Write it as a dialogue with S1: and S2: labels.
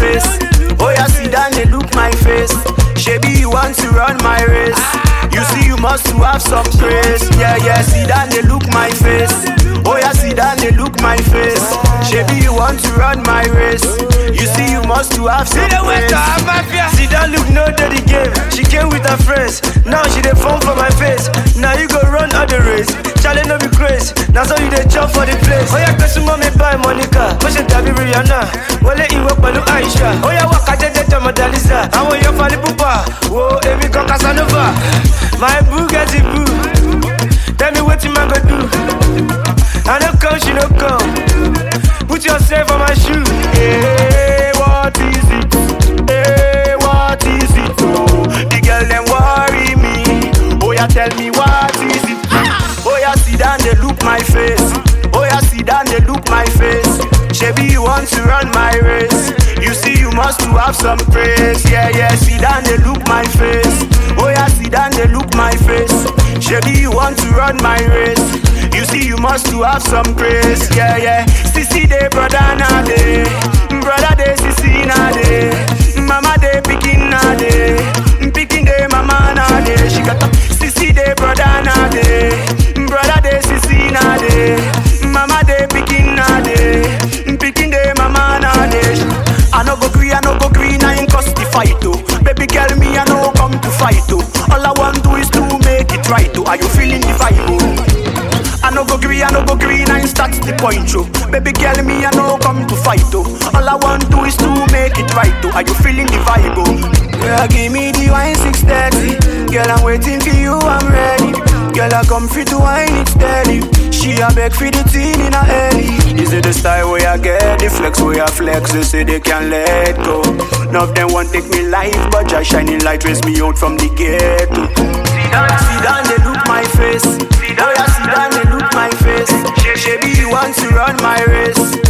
S1: face. Oh yeah, sit down, they look my face. Shebi, you want to run my race. You see, you must to have some grace. Yeah, yeah, sit down, they look my face. Oh yeah, sit down, they look my face. Shebi, you want to run my race. You see, you must to have some grace.
S2: Sit down, look, no dirty game. She came with her friends. Now she dey phone for my face. Now you go run all the race. Charlie no be crazy. Now so you dey chop for the place. Oh yeah, cause mommy buy Monica. Push it down, Rihanna. Wale iwe palu Aisha. Oh yeah, waka jeje to Madalisa. I want your fali pupa. Whoa, Amy come Casanova. My boo get it boo. Tell me what you man go do. I no come, she no come. Put yourself on my shoe.
S1: Hey, what is it? Hey, what is it? Oh, the girl them worry me. Oh yeah, tell me what is it? Oh yeah, sit down, they look my face. Oh yeah, sit down, they look my face. Shebi, you want to run my race. You see, you must to have some praise. Yeah, yeah, sit down, they look my face. Oh yeah, sit down, they look my face. Shebi, you want to run my race. You see, you must to have some grace. Yeah, yeah. Sissy day, brother na day. Brother day, sissy na day. Mama day, picking na day. Picking day, mama na day. She got up. Sissy day, brother na day. Brother day, sissy na day. Mama day, picking na day. Picking day, mama na day. I no go green, I ain't cause the fight oh. Baby girl, me I no come to fight oh. All I want to is to make it right oh. Are you feeling the vibe oh? I no go green, I ain't start the point oh. Baby girl, me I no come to fight oh. All I want to is to make it right oh. Are you feeling the vibe oh? Yeah, give me the wine 6:30. Girl, I'm waiting for you, I'm ready. Girl, I come free to wine it steady. She a beg for the teen in a early. Is it the style where I get the flex where I flex? They say they can't let go. None of them want take me life, but just shining light raise me out from the ghetto. Sit down, they look my face. Oh yeah, sit down, they look my face. Shebi, you want to run my race.